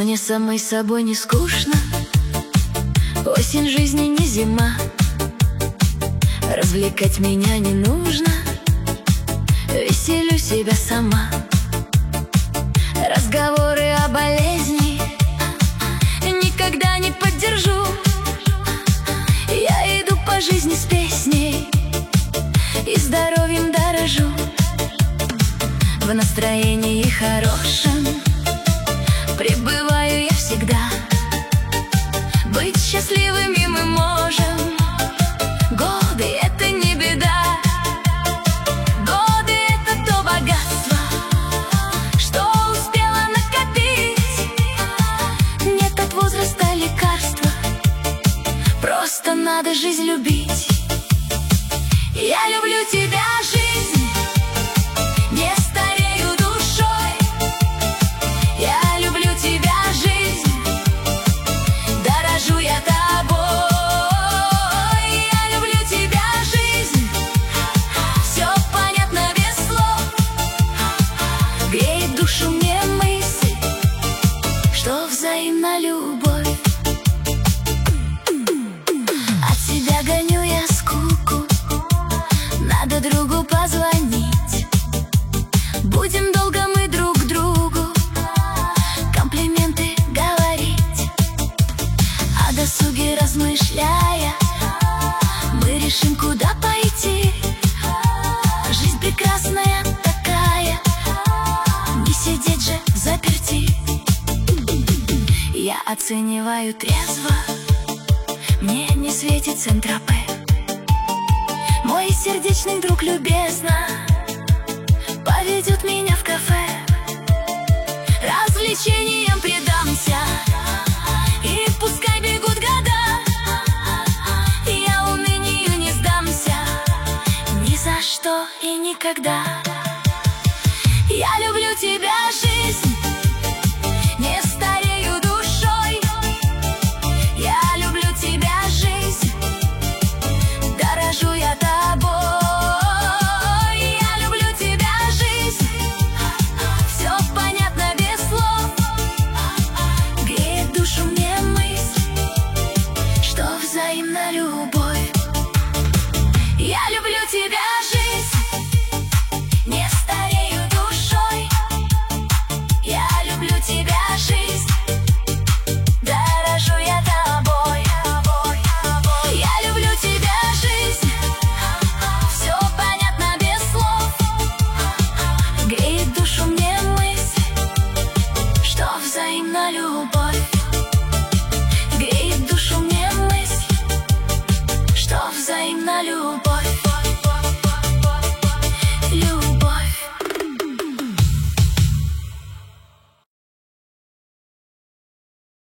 Мне самой собой не скучно. Осень жизни не зима. Развлекать меня не нужно. Веселю себя сама. Разговоры о болезни никогда не поддержу. Я иду по жизни с песней и здоровьем дорожу. В настроении хорошем пребываю я всегда. Быть счастливыми мы можем. Годы — это не беда. Годы — это то богатство, что успела накопить. Нет от возраста лекарства, просто надо жизнь любить. Я люблю тебя, жизнь, не старею душой. Я люблю тебя, жизнь, дорожу я тобой. Я люблю тебя, жизнь, все понятно без слов. Греет душу мне мысль, что взаимна любовь. От себя гоню я скуку, надо другу позвонить. Будем долго мы друг другу комплименты говорить. О досуге размышляя, мы решим, куда пойти. Жизнь прекрасная такая, не сидеть же взаперти. Я оцениваю трезво, мне не светит Сент-Тропе. Мой сердечный друг любезно поведет меня в кафе. Развлечениям предамся, и пускай бегут года. Я унынию не сдамся ни за что и никогда. Я люблю тебя,